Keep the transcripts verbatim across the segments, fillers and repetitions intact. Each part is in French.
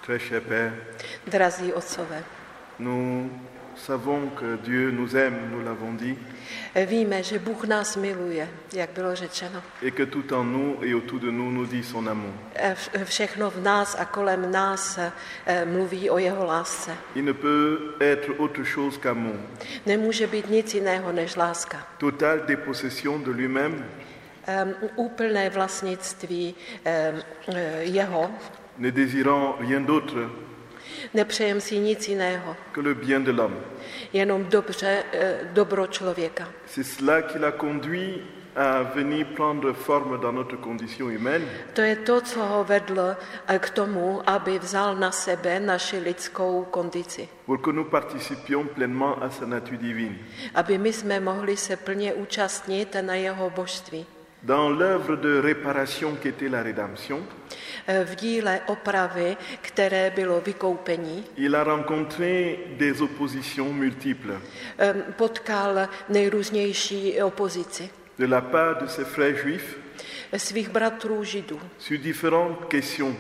Très cher Père, Drazí otcové, nous savons que Dieu nous aime, nous l'avons dit, víme, že Bůh nás miluje, jak bylo řečeno. et que tout en nous et autour de nous nous dit son amour. Vš- Všechno v nás a kolem nás eh, mluví o jeho lásce. Il ne peut être autre chose qu'amour. Nemůže být nic jiného než láska. Totale dépossession de lui-même, Um, úplné vlastnictví um, jeho. ne désirant rien d'autre Nepřejem si nic jiného, que le bien de l'homme. jenom dobře, eh, dobro člověka. C'est cela qui l'a conduit à venir prendre forme dans notre condition humaine, To je to, co ho vedlo eh, k tomu, aby vzal na sebe naši lidskou kondici. pour que nous participions pleinement à sa nature divine. Aby my jsme mohli se plně účastnit na jeho božství. Dans l'œuvre de réparation qu'était la rédemption, Eh, V díle opravy, které bylo vykoupení, il a rencontré des oppositions multiples eh, potkal nejrůznější opozici de la part de ses frères juifs svých bratrů židů sur différentes questions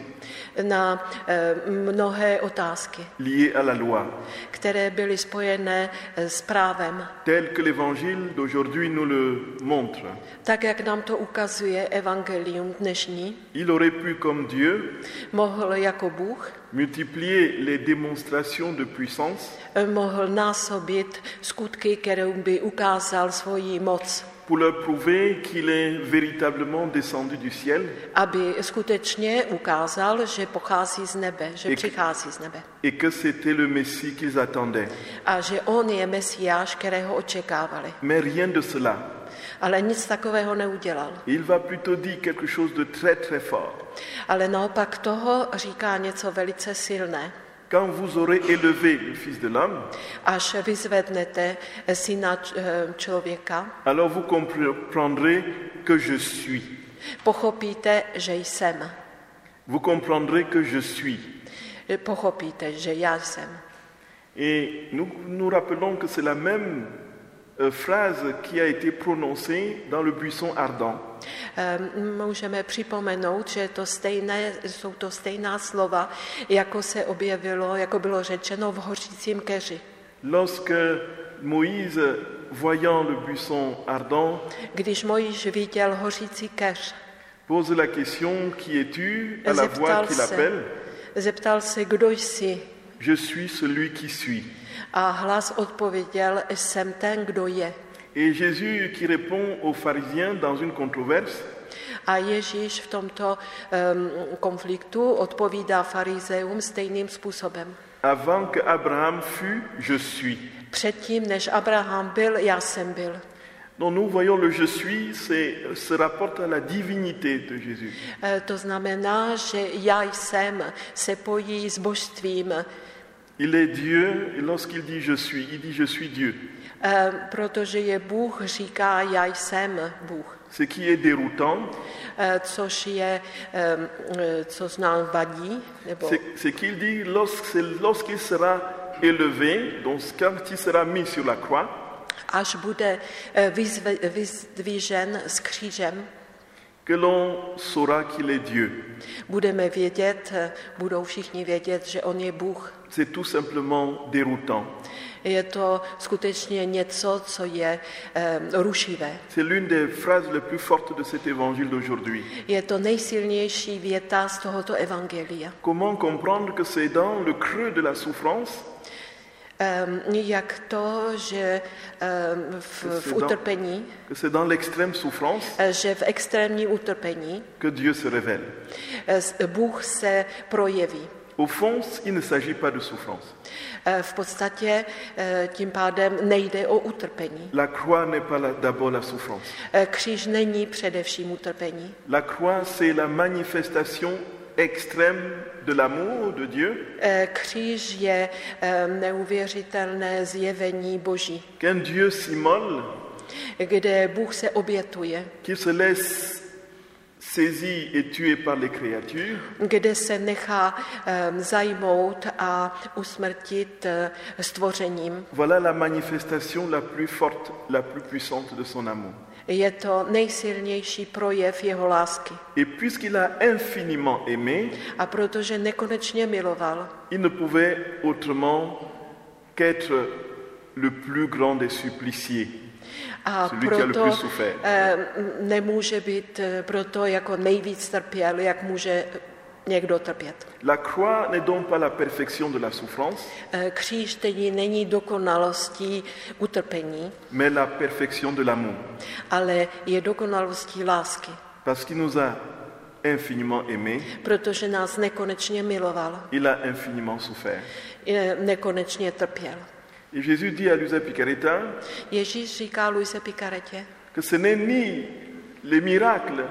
na eh, mnohé otázky, liées à la loi, které byly spojené eh, s právem. tel que l'évangile d'aujourd'hui nous le montre. Tak, jak nám to ukazuje evangelium dnešní, Il aurait pu, comme Dieu, mohl jako Bůh, multiplier les démonstrations de puissance eh, mohl násobit skutky, kterou by ukázal svoji moc, pour leur prouver qu'il est véritablement descendu du ciel aby skutečně ukázal, že pochází z nebe, že Ik- přichází z nebe. et que c'était le Messie qu'ils attendaient. A že on je Mesiáš, kterého očekávali. Mais rien de cela. Ale nic takového neudělal. Il va plutôt dire quelque chose de très très fort. Ale naopak toho říká něco velice silné. Quand vous aurez élevé le Fils de l'homme, Až vyzvednete syna č- eh, člověka, alors vous comprendrez que je suis. pochopíte, že jsem. Vous comprendrez que je suis. Pochopíte, že já jsem. Et nous nous rappelons que c'est la même euh, phrase qui a été prononcée dans le buisson ardent. Eh, Můžeme připomenout, že to stejné, jsou to stejná slova, jako se objevilo, jako bylo řečeno v hořícím keři. Lorsque Moïse, voyant le buisson ardent, Když Mojžíš viděl hořící keř, pose la question qui es-tu à la voix zeptal qu'il se, appelle. zeptal se, kdo jsi? Je suis celui qui suis. A hlas odpověděl, jsem ten, kdo je. Et Jésus qui répond aux pharisiens dans une controverse, A Ježíš v tomto um, konfliktu odpovídá farizeům stejným způsobem. avant que Abraham fût, je suis. Předtím, než Abraham byl, já jsem byl. Donc nous voyons le je suis, c'est, se rapporte à la divinité de Jésus. E, to znamená, že já jsem se pojí s božstvím, Il est Dieu et lorsqu'il dit je suis, il dit je suis Dieu. e, protože je Bůh, říká já jsem Bůh. Ce qui est déroutant, E, což je, e, e, co nám vadí, nebo c'est, c'est qu'il dit lorsque, c'est lorsqu'il sera élevé, donc quand il sera mis sur la croix, až bude e, vyzve, vyzdvížen s křížem, que l'on saura qu'il est Dieu. budeme vědět, e, budou všichni vědět, že on je Bůh. C'est tout simplement déroutant. Je to skutečně něco, co je e, rušivé. C'est l'une des phrases les plus fortes de cet évangile d'aujourd'hui. Je to nejsilnější věta z tohoto evangelia. Comment comprendre que c'est dans le creux de la souffrance, Um, jak to, že um, v, v utrpení, que c'est dans l'extrême souffrance eh, že v extrémním utrpení que Dieu se révèle. eh, s- Bůh se projeví. Au fond, il ne s'agit pas de souffrance. Eh, V podstatě eh, tím pádem nejde o utrpení. La croix n'est pas la- d'abord la souffrance. Eh, Kříž není především utrpení. La croix, c'est la manifestation extrême de l'amour de Dieu Eh, Kříž je eh, neuvěřitelné zjevení Boží, qu'un Dieu s'immole, kde Bůh se obětuje, qu'il se laisse saisir et tuer par les créatures, kde se nechá eh, zajmout a usmrtit eh, stvořením. voilà la manifestation la plus forte, la plus puissante de son amour. Je to nejsilnější projev jeho lásky. Et puisqu'il a infiniment aimé, A protože nekonečně miloval, il ne pouvait autrement qu'être le plus grand des suppliciés, a celui qui a le proto plus souffert. eh, nemůže být eh, proto jako nejvíc trpěl, jak může někdo trpět. La croix n'est donc pas la perfection de la souffrance, Eh, Kříž tedy není dokonalostí utrpení, mais la perfection de l'amour. ale je dokonalostí lásky, Parce qu'il nous a infiniment aimés, protože nás nekonečně miloval, il a infiniment souffert. eh, nekonečně trpěl. Et Jésus dit à Luisa Picaretta Ježíš říká Luise Picaretě, que ce n'est ni les miracles,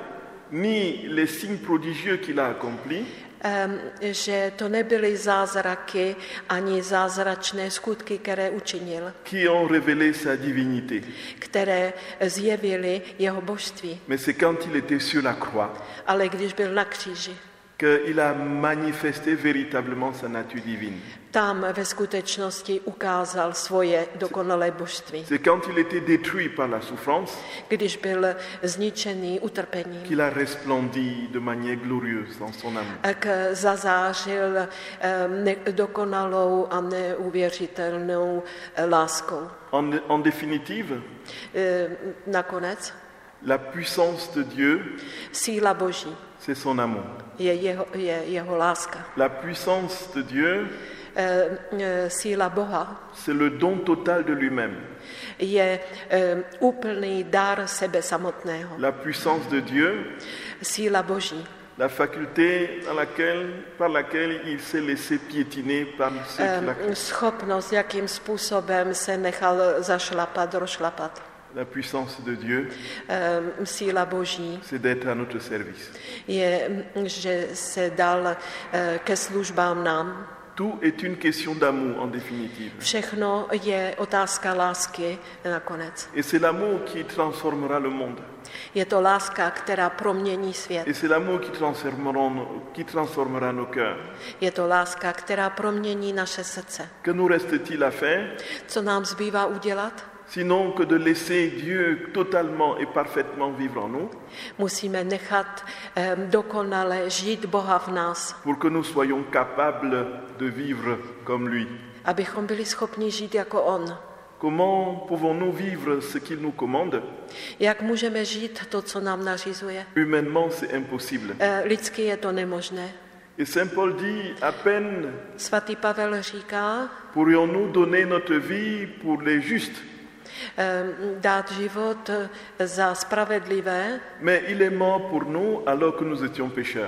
ni les signes prodigieux qu'il a accomplis, em, že to nebyly zázraky ani zázračné skutky, které učinil, qui ont révélé sa divinité. které zjevily jeho božství, Mais c'est quand il était sur la croix ale když byl na kříži, qu'il a manifesté véritablement sa nature divine. tam ve skutečnosti ukázal svoje dokonalé božství. C'est quand il était détruit par la souffrance Když byl zničený utrpením, qu'il a resplendi de manière glorieuse dans son amour. tak zazářil em, ne- dokonalou a neuvěřitelnou eh, láskou. En, en définitive, Em, Nakonec la puissance de Dieu, síla Boží c'est son amour. je jeho, je jeho láska. La puissance de Dieu, Eh, eh, Síla Boha c'est le don total de lui-même. je eh, úplný dar sebe samotného. La puissance de Dieu, Síla Boží la faculté dans laquelle, par laquelle il s'est laissé piétiner par ceux qui l'a eh, schopnost, jakým způsobem se nechal zašlapat, rozšlapat. La puissance de Dieu, Eh, Síla Boží c'est d'être à notre service. je, že se dal eh, ke službám nám. Tout est une question d'amour en définitive. Všechno je otázka lásky nakonec. Et c'est l'amour qui transformera le monde. Je to láska, která promění svět. Et c'est l'amour qui transformera, qui transformera nos cœurs. Je to láska, která promění naše srdce. Que nous reste-t-il à faire, Co nám zbývá udělat? sinon que de laisser Dieu totalement et parfaitement vivre en nous, Musíme nechat eh, dokonale žít Boha v nás, pour que nous soyons capables de vivre comme lui. abychom byli schopni žít jako On. Comment pouvons-nous vivre ce qu'il nous commande? Jak můžeme žít to, co nám nařizuje? Humainement, c'est impossible. Eh, Lidsky je to nemožné. Et Saint Paul dit, à peine Svatý Pavel říká, pourrions-nous donner notre vie pour les justes, eh, dát život eh, za spravedlivé, mais il est mort pour nous alors que nous étions pécheurs.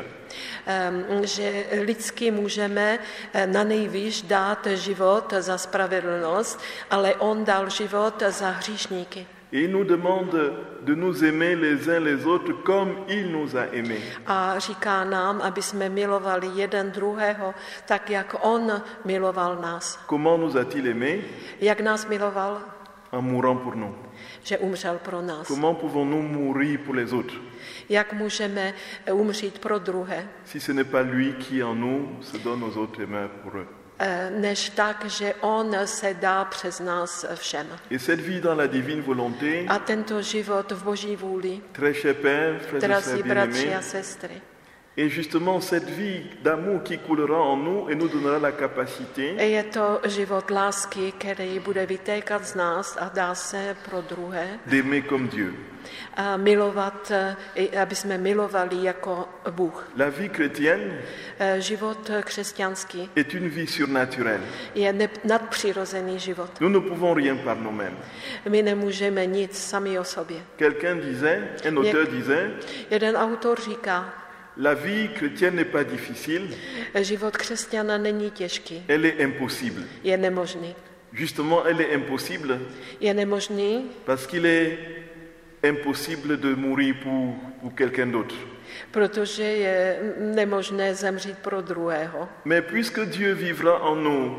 eh, že lidsky můžeme eh, na nejvýš dát život za spravedlnost, ale on dal život za hříšníky. Et il nous demande de nous aimer les uns les autres comme il nous a aimés. A říká nám, aby jsme milovali jeden druhého, tak jak on miloval nás. Comment nous a-t-il aimés? Jak nás miloval? En mourant pour nous. Že umřel pro nás. Comment pouvons-nous mourir pour les autres Jak můžeme umřít pro druhé? si ce n'est pas lui qui en nous se donne aux autres et meurt pour eux? Eh, Než tak, že on se dá přes nás všem. Et cette vie dans la divine volonté, A tento život v Boží vůli, très cher Père, frères et drazí sœurs bratři bien-aimés, a sestry, est justement cette vie d'amour qui coulera en nous et nous donnera la capacité je to život lásky, který bude vytékat z nás a dá se pro druhé. d'aimer comme Dieu. A milovat, eh, i aby jsme milovali jako Bůh. La vie chrétienne Eh, Život křesťanský est une vie surnaturelle. je ne- nadpřirozený život. Nous ne pouvons rien par nous-mêmes. My nemůžeme nic sami o sobě. Quelqu'un disait, un auteur disait, Jeden autor říká, la vie chrétienne n'est pas difficile, život křesťana není těžký, elle est impossible. je nemožný. Justement, elle est impossible Je nemožný, parce qu'il est impossible de mourir pour, pour quelqu'un d'autre. protože je nemožné zemřít pro druhého. Mais puisque Dieu vivra en nous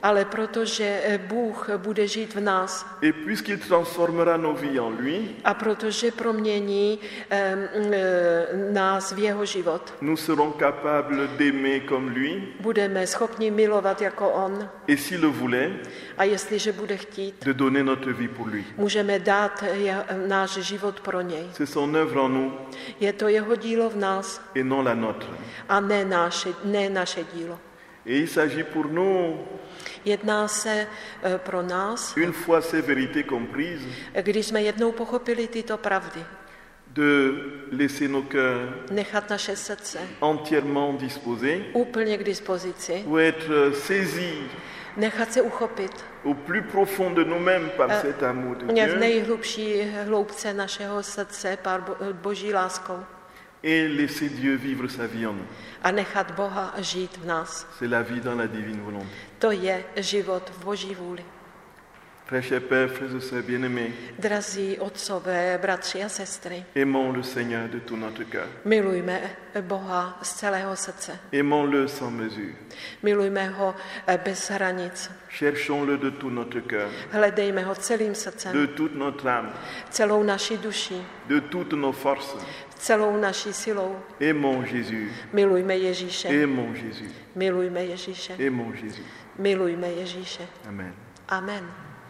ale protože Bůh bude žít v nás. Et puisqu'il transformera nos vies en lui, A protože promění eh, nás v jeho život, nous serons capables d'aimer comme lui. budeme schopni milovat jako on. Et s'il le voulait, A jestliže bude chtít, de donner notre vie pour lui. můžeme dát je, náš život pro něj. C'est son œuvre en nous Je to jeho dílo v nás et non la nôtre. a ne naše, ne naše dílo. Et il s'agit pour nous, Jedná se eh, pro nás, une fois ces vérités comprises, když jsme jednou pochopili tyto pravdy, de laisser nos cœurs nechat naše srdce entièrement disposés úplně k dispozici, pour être saisis nechat se uchopit au plus profond de nous-mêmes par cet amour de v Dieu nejhlubší hloubce našeho srdce pár bo- boží láskou et laisser Dieu vivre sa vie en nous. a nechat Boha žít v nás. C'est la vie dans la divine volonté. To je život v boží vůli. Très chers pères, frères et sœurs bien-aimés, Drazí otcové, bratři a sestry, aimons le Seigneur de tout notre cœur. milujme Boha z celého srdce. Aimons-le sans mesure. Milujme ho eh, bez hranic. Cherchons-le de tout notre cœur, Hledejme ho celým srdcem, de toute notre âme, celou naší duší, de toutes nos forces. celou naší silou. Aimons Jésus. Milujme Ježíše. Aimons Jésus. Milujme Ježíše. Aimons Jésus. Milujme Ježíše. Amen. Amen.